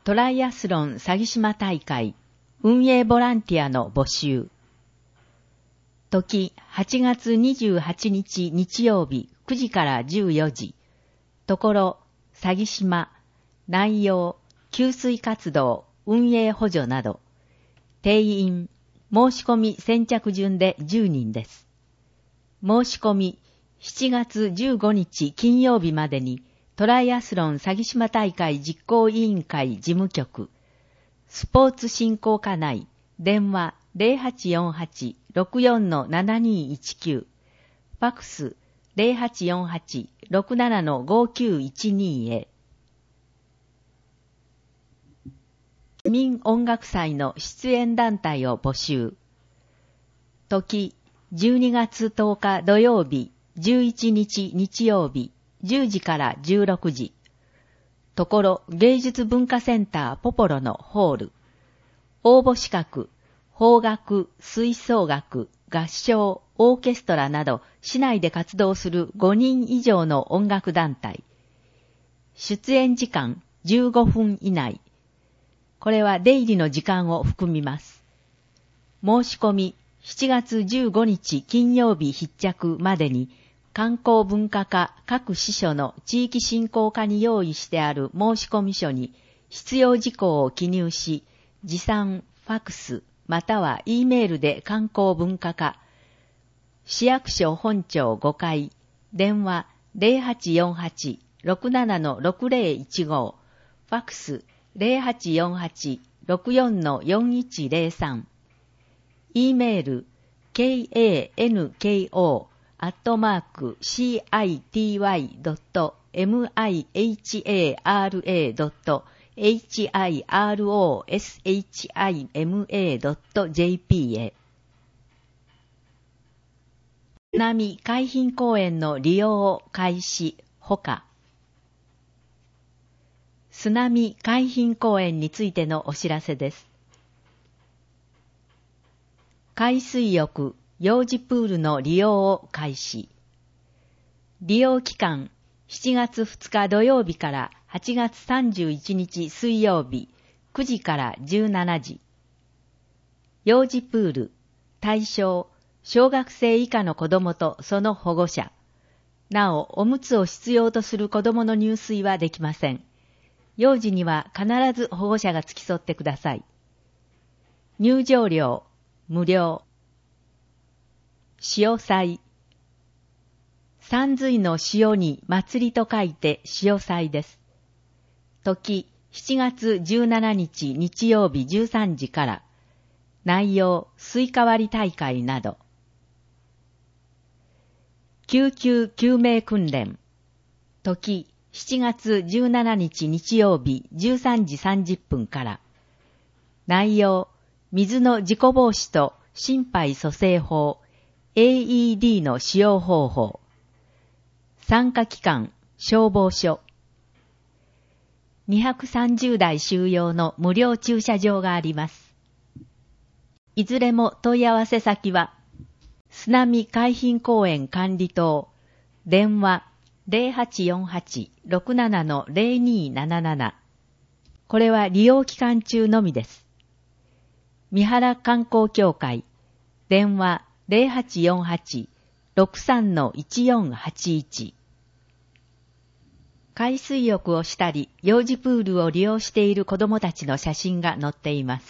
トライアスロン詐欺島大会運営ボランティアの募集。時8月28日日曜日9時から14時。ところ詐欺島。内容給水活動運営補助など。定員申し込み先着順で10人です。申し込み7月15日金曜日までにトライアスロン詐欺島大会実行委員会事務局スポーツ振興課内電話 0848-64-7219 ファクス 0848-67-5912 へ。市民音楽祭の出演団体を募集。時12月10日土曜日11日日曜日10時から16時。ところ芸術文化センターポポロのホール。応募資格、邦楽、吹奏楽、合唱、オーケストラなど市内で活動する5人以上の音楽団体。出演時間15分以内。これは出入りの時間を含みます。申し込み7月15日金曜日必着までに観光文化課各支所の地域振興課に用意してある申込書に必要事項を記入し、持参、ファクス、または E メールで観光文化課、市役所本庁5階、電話 0848-67-6015、ファクス 0848-64-4103、E メール kanko@city.mihara.hirosHIMA.jp へ。津波海浜公園の利用開始ほか。津波海浜公園についてのお知らせです。海水浴、幼児プールの利用を開始。利用期間、7月2日土曜日から8月31日水曜日、9時から17時。幼児プール、対象、小学生以下の子供とその保護者。なお、おむつを必要とする子供の入水はできません。幼児には必ず保護者が付き添ってください。入場料、無料。潮祭。山水の潮に祭りと書いて潮祭です。時7月17日日曜日13時から。内容スイカ割り大会など。救急救命訓練。時7月17日日曜日13時30分から。内容水の事故防止と心肺蘇生法 AED の使用方法。参加機関消防署。230台収容の無料駐車場があります。いずれも問い合わせ先は津波海浜公園管理棟電話 0848-67-0277。これは利用期間中のみです。三原観光協会電話 0848-63-1481。海水浴をしたり幼児プールを利用している子どもたちの写真が載っています。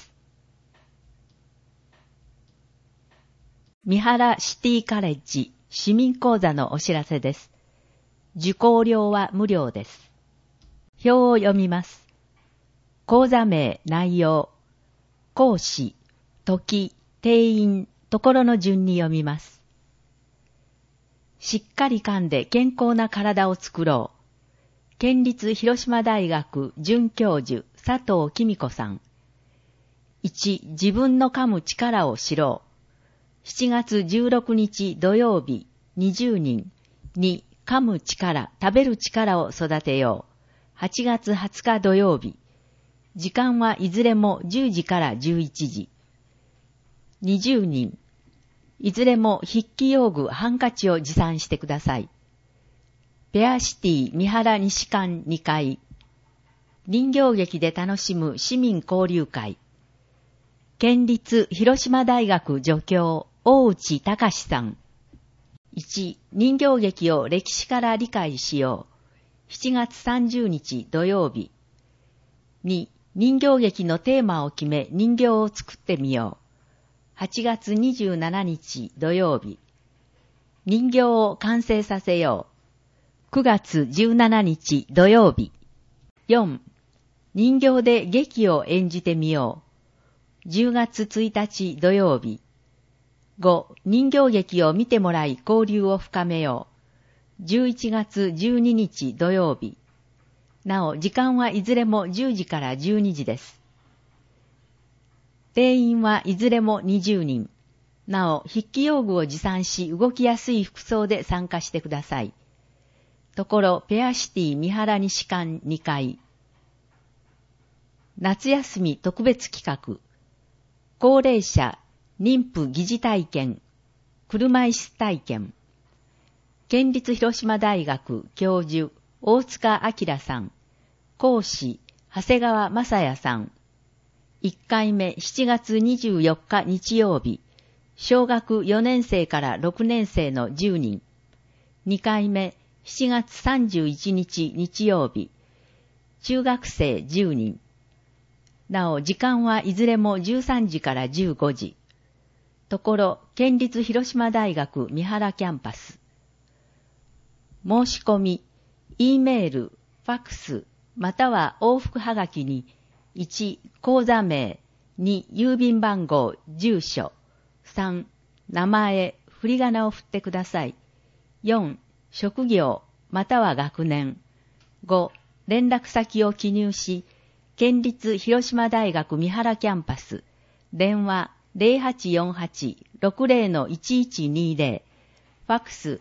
三原シティカレッジ市民講座のお知らせです。受講料は無料です。表を読みます。講座名、内容、講師、時、定員、ところの順に読みます。しっかり噛んで健康な体を作ろう。県立広島大学准教授佐藤紀美子さん。1、自分の噛む力を知ろう。7月16日土曜日20人。2、噛む力、食べる力を育てよう。8月20日土曜日。時間はいずれも10時から11時。20人。いずれも筆記用具、ハンカチを持参してください。ペアシティ三原西館2階。 人形劇で楽しむ市民交流会。県立広島大学助教、大内隆さん。1、人形劇を歴史から理解しよう。7月30日土曜日。2、人形劇のテーマを決め人形を作ってみよう。8月27日土曜日。人形を完成させよう。9月17日土曜日。4、人形で劇を演じてみよう。10月1日土曜日。5、人形劇を見てもらい交流を深めよう。11月12日土曜日。なお、時間はいずれも10時から12時です。定員はいずれも20人。なお、筆記用具を持参し、動きやすい服装で参加してください。ところ、ペアシティ三原西館2階。夏休み特別企画。高齢者、妊婦疑似体験、車椅子体験。県立広島大学教授、大塚明さん。講師、長谷川正也さん。1回目7月24日日曜日。小学4年生から6年生の10人。2回目、7月31日日曜日。中学生10人。なお、時間はいずれも13時から15時。ところ、県立広島大学三原キャンパス。申し込み、E メール、ファックス、または往復はがきに、1、口座名、2、郵便番号、住所、3、名前、振り仮名を振ってください。4、職業、または学年。5、連絡先を記入し、県立広島大学三原キャンパス、電話 0848-60-1120、ファックス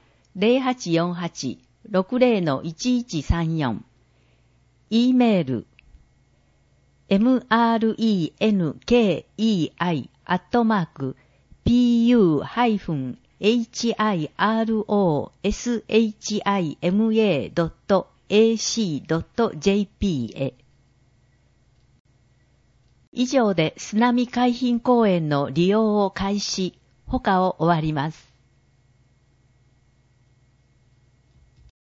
0848-60-1134、E メール、mrei-kei-hiro-shima.ac.jp へ。以上で津波海浜公園の利用を開始、他を終わります。